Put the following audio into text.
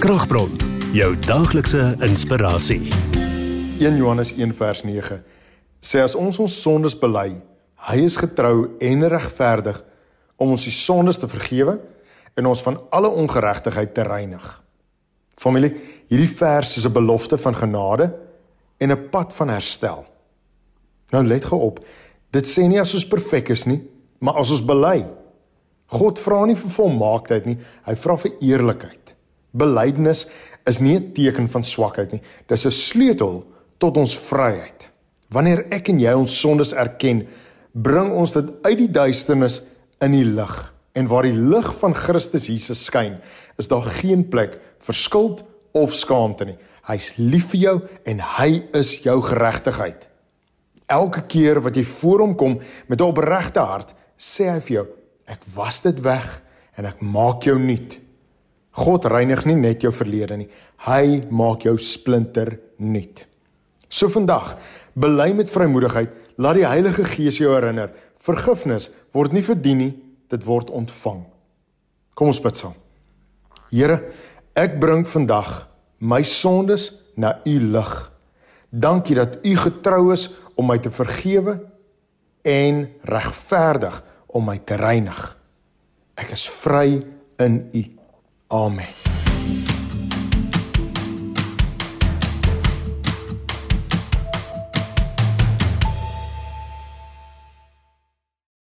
Kragbron, jou daaglikse inspirasie. 1 Johannes 1 vers 9 sê as ons sondes bely, hy is getrou en regverdig om ons die sondes te vergewe en ons van alle ongeregtigheid te reinig. Familie, hierdie vers is 'n belofte van genade en 'n pad van herstel. Nou let gou op, dit sê nie as ons perfek is nie, maar as ons bely. God vra nie vir volmaaktheid nie, hy vra vir eerlikheid. Belydenis is nie 'n teken van swakheid nie, dis 'n sleutel tot ons vryheid. Wanneer ek en jy ons sondes erken, bring ons dit uit die duisternis in die lig. En waar die lig van Christus Jesus skyn, is daar geen plek vir skuld of skaamte nie. Hy's lief vir jou en hy is jou geregtigheid. Elke keer wat jy voor hom kom met 'n opregte hart, sê hy vir jou, ek was dit weg en ek maak jou nuut. God reinig nie net jou verlede nie, hy maak jou splinter nuut. So vandag, bely met vrymoedigheid, laat die Heilige Gees jou herinner, vergifnis word nie verdien nie, dit word ontvang. Kom ons bid saam. Here, ek bring vandag my sondes na u lig. Dankie dat u getrou is om my te vergewe en regverdig om my te reinig. Ek is vry in u. Amen.